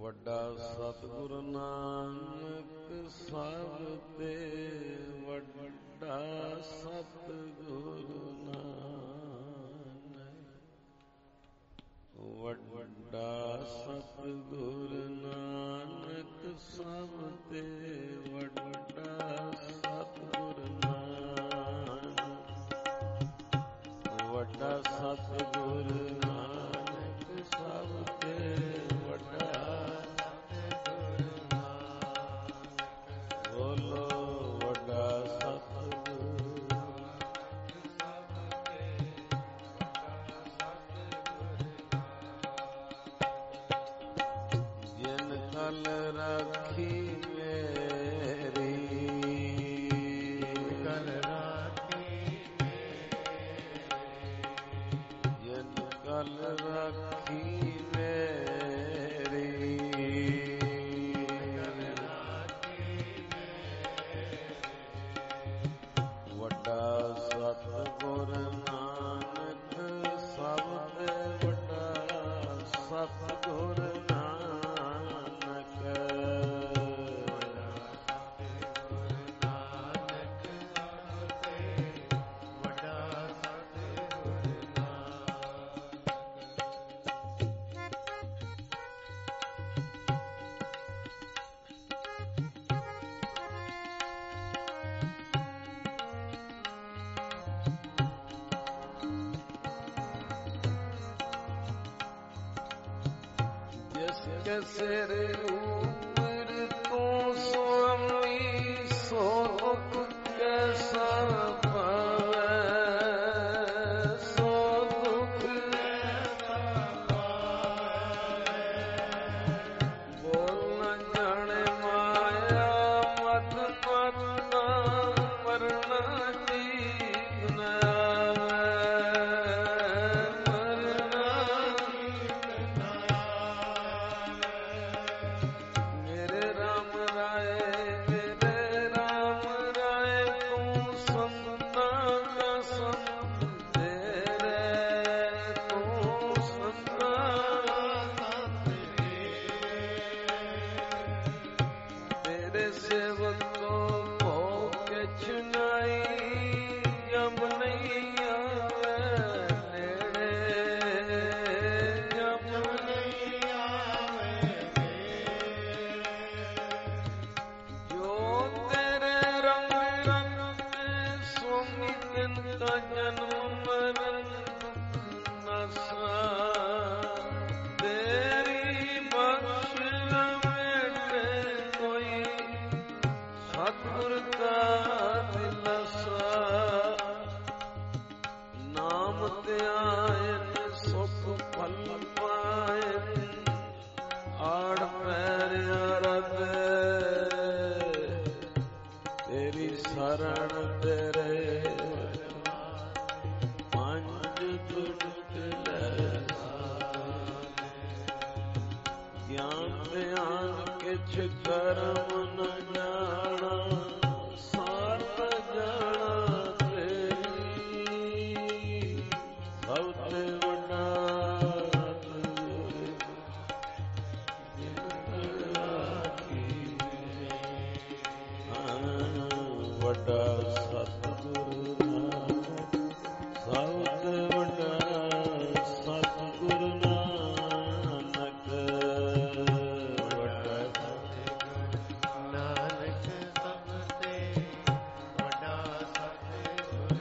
ਵੱਡਾ ਸਤਿਗੁਰੂ ਨਾਨਕ ਸਭ ਤੇ ਵੱਡਾ ਸਤਿਗੁਰੂ ਨਾਨਕ, ਵੱਡਾ ਸਤਿਗੁਰੂ ਨਾਨਕ ਸਭ ਤੇ ਵੱਡਾ ਸਤਿਗੁਰੂ ਨਾਨਕ, ਵੱਡਾ ਸਤਿਗੁਰੂ ਨਾਨਕ ਸਭ ਤੇ ਵੱਡਾ ਸਤਿਗੁਰੂ ਨਾਨਕ। ਬੋਲੋ ਵੱਡਾ ਸਤਿਗੁਰੂ ਸਭ ਤੇ ਵੱਡਾ ਸਤਿਗੁਰੂ। ਜਿਨ ਕਲ ਰਾਖੀ ਮੇਰੀ, ਕਲ ਰਾਖੀ ਜਿਨ ਕਲ ਰਾਖੀ ਮੇਰੀ, ਵੱਡਾ ਸਤਿਗੁਰ ਨਾਨਕ ਸਭ ਤੇ ਵੱਡਾ ਸਤਿਗੁਰ ਨਾਨਕ, ਸਤਿਗੁਰ ਨਾਨਕ ਸਭ ਤੇ ਵੱਡਾ ਸਤਿਗੁਰ ਜਿਸ ਸਿਰ ਉਪਰ ਤੂੰ ਸੁਆਮੀ, ਸੋ ਦੁਖ ਕੈਸਾ ਪਾਵੈ, ਸੋ ਦੁਖ ਕੈਸਾ ਪਾਵੈ। ਬੋਲ ਨ ਜਾਣੇ ਮਾਇਆ ਮਤ ਮਤ ਨਾ ਮਰਨਾ ਜੀਤ ਨ ਸ਼ਰਨ ਤੇਰੇ ਪੰਜ ਦੁਸ਼ਟ ਲੈ ਗਿਆਨ ਧਿਆਨ ਕਿਛ ਕਰਮ ਨ ਜਾਣਾ, ਸਾਰਥ ਜਾਣਾ ਤੇਰੀ ਸਭ ਤੇ ਵੱਡਾ ਵੱਡਾ ਸਤਿਗੁਰੂ ਨਾਨਕ ਸਭ ਤੇ ਵੱਡਾ ਸਤਿਗੁਰੂ ਨਾਨਕ, ਵੱਡਾ ਸਤਿਗੁਰੂ ਨਾਨਕ ਸਭ ਤੇ ਵੱਡਾ ਸਤਿਗੁਰੂ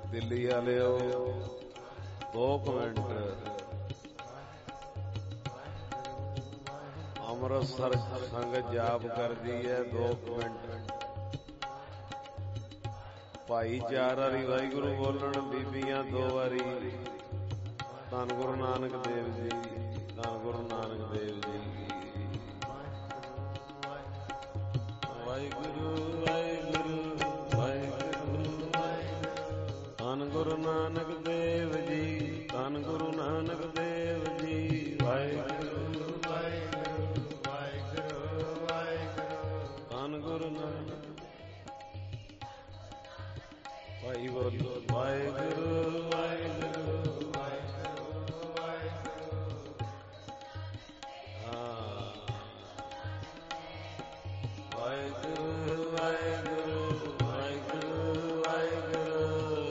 ਦਿੱਲੀ ਵਾਲਿਓ 2 ਮਿੰਟ ਅੰਮ੍ਰਿਤਸਰ ਸੰਗਤ ਜਾਪ ਕਰਦੀ ਹੈ 2 ਮਿੰਟ ਭਾਈ 4 ਵਾਰੀ ਵਾਹਿਗੁਰੂ ਬੋਲਣ ਬੀਬੀਆਂ 2 ਵਾਰੀ ਧੰਨ ਗੁਰੂ ਨਾਨਕ ਦੇਵ ਜੀ ਧੰਨ ਗੁਰੂ ਨਾਨਕ ਦੇਵ ਜੀ ਵਾਹਿਗੁਰੂ ਵਾਹਿਗੁਰੂ ਵਾਹਿਗੁਰੂ ਧੰਨ ਗੁਰੂ ਨਾਨਕ ਦੇਵ ਜੀ ਧੰਨ ਗੁਰੂ ਨਾਨਕ ਦੇਵ ਜੀ ਵਾਹਿਗੁਰੂ ਵਾਹਿਗੁਰੂ ਵਾਹਿਗੁਰੂ ਵਾਹਿਗੁਰੂ ਧੰਨ ਗੁਰੂ ਨਾਨਕ ਭਾਈ ਬੋਲੋ ਵਾਹਿਗੁਰੂ ਵਾਹਿਗੁਰੂ ਵਾਹਿਗੁਰੂ ਵਾਹਿਗੁਰੂ ਹਾਂ ਵਾਹਿਗੁਰੂ ਵਾਹਿਗੁਰੂ ਵਾਹਿਗੁਰੂ ਵਾਹਿਗੁਰੂ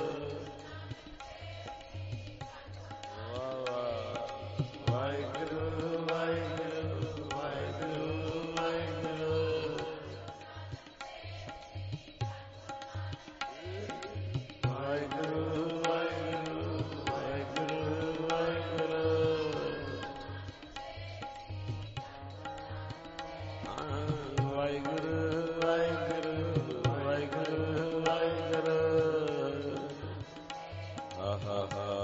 ਵਾਹ ਵਾਹ ਵਾਹਿਗੁਰੂ ਵਾਹਿਗੁਰੂ ਵਾਹਿਗੁਰੂ ਵਾਹਿਗੁਰੂ ਵਾਹਿਗੁਰੂ ਵਾਹਿਗੁਰੂ ਵਾਹਿਗੁਰੂ ਵਾਹਿਗੁਰੂ ਵਾਹਿਗੁਰੂ ਵਾਹਿਗੁਰੂ ਵਾਹਿਗੁਰੂ ਵਾਹਿਗੁਰੂ ਆਹਾ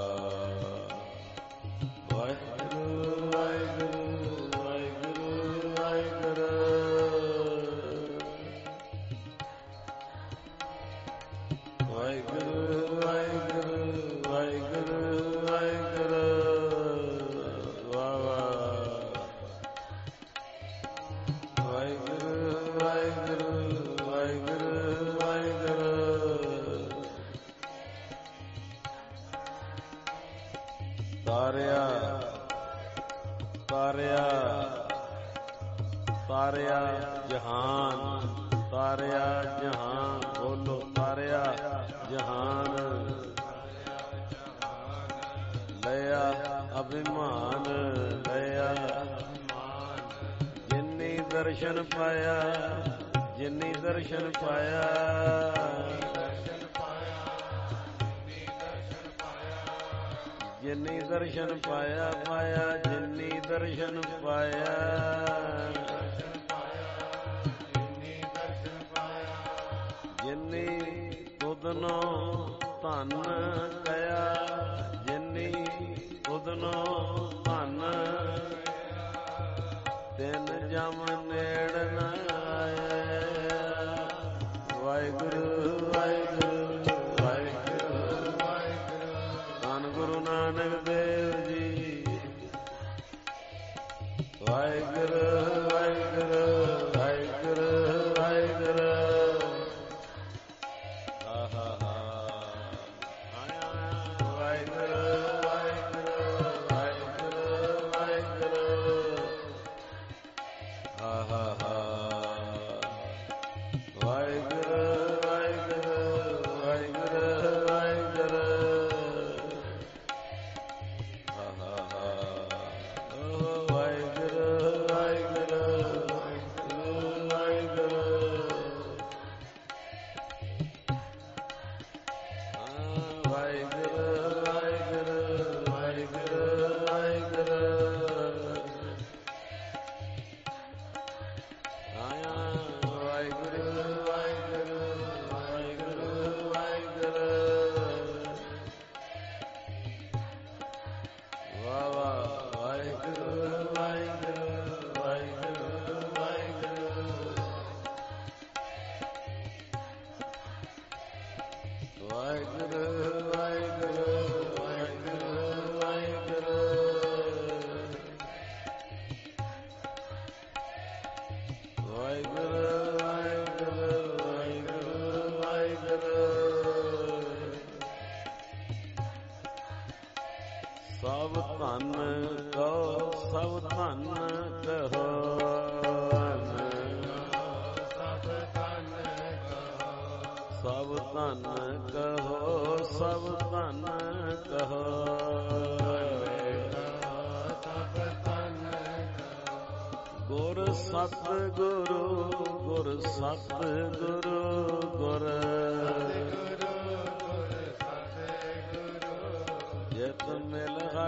ਵਾਹਿਗੁਰੂ ਵਾਹਿਗੁਰੂ ਵਾਹਿਗੁਰੂ ਵਾਹਿਗੁਰੂ ਵਾਹਿਗੁਰੂ ਵਾਹਿਗੁਰੂ ਵਾਹਿਗੁਰੂ ਵਾਹਿਗੁਰੂ ਵਾਹ ਵਾਹ ਵਾਹਿਗੁਰੂ ਵਾਹਿਗੁਰੂ ਵਾਹਿਗੁਰੂ ਵਾਹਿਗੁਰੂ ਤਾਰਿਆ ਤਾਰਿਆ ਤਾਰਿਆ ਜਹਾਨ ਤਾਰਿਆ ਜਹਾਨ ਬੋਲੋ ਤਾਰਿਆ ਜਹਾਨ ਲਿਆ ਅਭਿਮਾਨ ਲਿਆ ਜਿਨੀ ਦਰਸ਼ਨ ਪਾਇਆ ਜਿਨੀ ਦਰਸ਼ਨ ਪਾਇਆ ਜਿਨੀ ਦਰਸ਼ਨ ਪਾਇਆ ਪਾਇਆ ਜਿਨੀ ਦਰਸ਼ਨ ਪਾਇਆ ਜਿਨੀ ਤੁਧਨੋ ਧਨ ਕਇਆ ਜਿਨੀ ਤੁਧਨੋ ਧਨ ਤਿਨ ਜਮ ਨੇੜ ਨ ਆਇਆ ਵਾਹਿਗੁਰੂ ਵਾਹਿਗੁਰੂ ਵਾਹਿਗੁਰੂ ਧੰਨ ਗੁਰੂ ਨਾਨਕ ਦੇਵ ਜੀ ਵਾਹਿਗੁਰੂ ਵਾਹਿਗੁਰੂ ਵਾਹਿਗੁਰੂ ਵਾਹਿਗੁਰੂ ਸਭ ਧਨ ਕਹੋ ਸਭ ਧਨ ਕਹੋ ਸਭ ਧਨ ਕਹੋ ਸਭ ਧਨ ਕਹੋ ਸਭ ਧਨ ਕਹੋ ਸਭ ਧਨ ਕਹੋ ਗੁਰ ਸਤ ਗੁਰੂ ਗੁਰ ਸਤ ਗੁਰੂ ਗੁਰ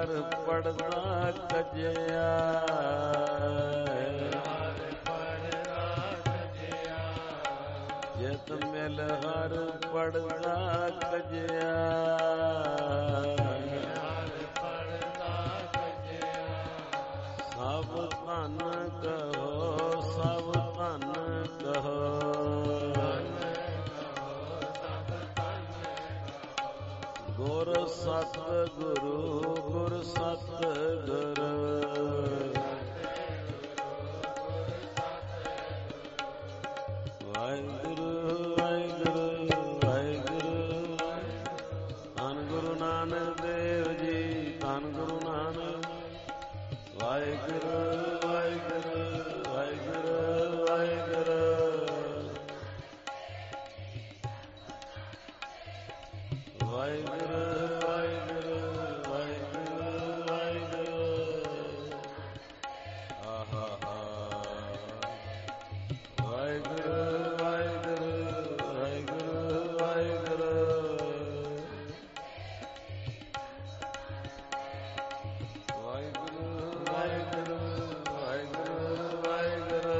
ਹਰ ਪੜਦਾ ਕਜਿਆ, ਜਿਤ ਮਿਲ ਹਰ ਪੜਦਾ ਕਜਿਆ, ਸਭ ਧਨ ਕਹੋ ਸਭ ਧਨ ਕਹੋ, ਗੁਰ ਸਤ ਗੁਰੂ ਗੁਰ ਸਤ ਗੁਰੂ, ਵਾਹਿਗੁਰੂ ਵਾਹਿਗੁਰੂ ਵਾਹਿਗੁਰੂ। ਧੰਨ ਗੁਰੂ ਨਾਨਕ ਦੇਵ ਜੀ, ਧੰਨ ਗੁਰੂ ਨਾਨਕ। ਵਾਹਿਗੁਰੂ ਵਾਹਿਗੁਰੂ ਵਾਹਿਗੁਰੂ ਵਾਹਿਗੁਰੂ। ਵਾਹਿਗੁਰੂ ਵਾਹਿਗੁਰੂ ਵਾਹਿਗੁਰੂ ਵਾਹਿਗੁਰੂ। ਆਹਾ ਵਾਹਿਗੁਰੂ ਵਾਹਿਗੁਰੂ ਵਾਹਿਗੁਰੂ ਵਾਹਿਗੁਰੂ। ਵਾਹਿਗੁਰੂ ਵਾਹਿਗੁਰੂ ਵਾਹਿਗੁਰੂ ਵਾਹਿਗੁਰੂ।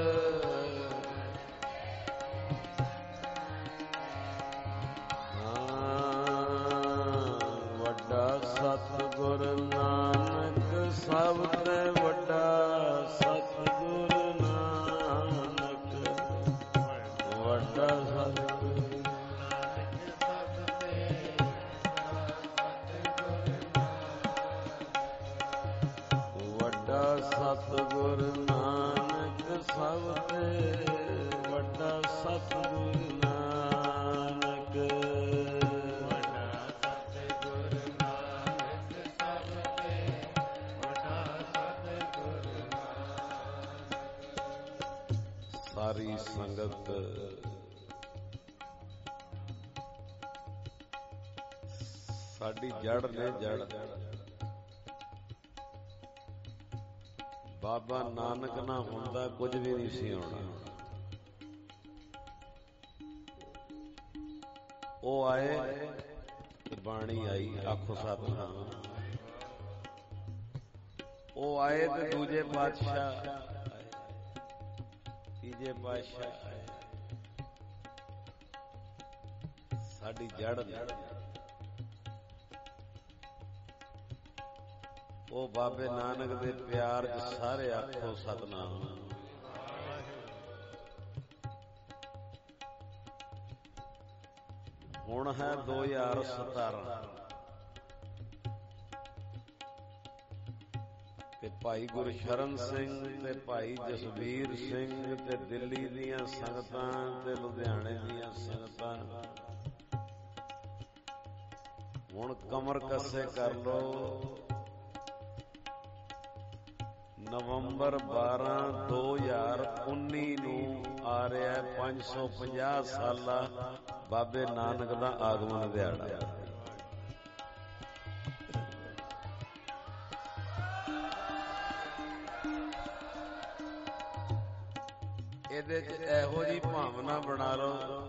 ਸਤਿਗੁਰ ਨਾਨਕ ਸਭ ਤੇ ਵੱਡਾ, ਸਤਿਗੁਰ ਨਾਨਕ ਵੱਡਾ, ਸਤਿਗੁਰ ਵੱਡਾ, ਸਤਿਗੁਰ ਨਾਨਕ ਸਭ ਤੇ ਵੱਡਾ, ਸਤਿਗੁਰ ਨਾਨਕ ਸਾਰੀ ਸੰਗਤ ਸਾਡੀ ਜੜ ਨੇ, ਜੜ ਬਾਬਾ ਨਾਨਕ ਨਾ ਹੁੰਦਾ ਕੁਝ ਵੀ ਨਹੀਂ ਸੀ ਹੋਣਾ। ਉਹ ਆਏ ਤੇ ਬਾਣੀ ਆਈ, ਆਖੋ ਸਤਿਨਾਮ। ਉਹ ਆਏ ਤੇ ਦੂਜੇ ਪਾਤਸ਼ਾਹ, ਤੀਜੇ ਪਾਤਸ਼ਾਹ ਆਏ। ਸਾਡੀ ਜੜ ਉਹ ਬਾਬੇ ਨਾਨਕ ਦੇ ਪਿਆਰ ਚ ਸਾਰੇ ਆਖੋ ਸਤਿਨਾਮ। ਹੁਣ ਹੈ 2017 ਤੇ ਭਾਈ ਗੁਰਸ਼ਰਨ ਸਿੰਘ ਤੇ ਭਾਈ ਜਸਵੀਰ ਸਿੰਘ ਤੇ ਦਿੱਲੀ ਦੀਆਂ ਸੰਗਤਾਂ ਤੇ ਲੁਧਿਆਣੇ ਦੀਆਂ ਸੰਗਤਾਂ ਹੁਣ ਕਮਰ ਕੱਸੇ ਕਰ ਲੋ। ਨਵੰਬਰ 12 2019 ਨੂੰ ਆ ਰਿਹਾ 550 ਸਾਲਾ ਬਾਬੇ ਨਾਨਕ ਦਾ ਆਗਮਨ ਦਿਹਾੜਾ। ਇਹਦੇ ਚ ਇਹੋ ਜਿਹੀ ਭਾਵਨਾ ਬਣਾ ਲਓ,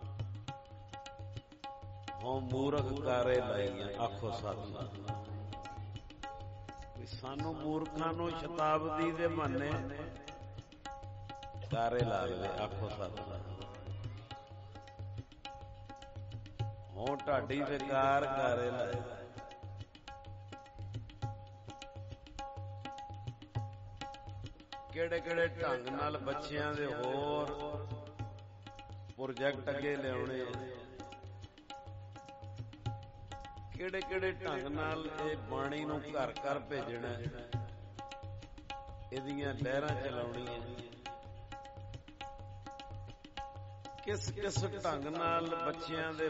ਹੋ ਮੂਰਖ ਕਾਰੇ ਲਾਈਆਂ, ਆਖੋ ਸਤਿਨਾਮ। ਸਾਨੂੰ ਮੂਰਖਾਂ ਨੂੰ ਸ਼ਤਾਬਦੀ ਦੇ ਬਹਾਨੇ ਕਾਰੇ ਲਾ ਲਵੇ, ਆਖੋ ਸਤਿਨਾਮ। ਹੋ ਢਾਡੀ ਤੇ ਕਾਰ ਕਾਰੇ ਲਾਏ। ਕਿਹੜੇ ਕਿਹੜੇ ਢੰਗ ਨਾਲ ਬੱਚਿਆਂ ਦੇ ਹੋਰ ਪ੍ਰੋਜੈਕਟ ਅੱਗੇ ਲਿਆਉਣੇ, ਕਿਹੜੇ ਕਿਹੜੇ ਢੰਗ ਨਾਲ ਇਹ ਬਾਣੀ ਨੂੰ ਘਰ ਘਰ ਭੇਜਣਾ, ਇਹਦੀਆਂ ਲਹਿਰਾਂ ਚਲਾਉਣੀਆਂ, ਕਿਸ ਕਿਸ ਢੰਗ ਨਾਲ ਬੱਚਿਆਂ ਦੇ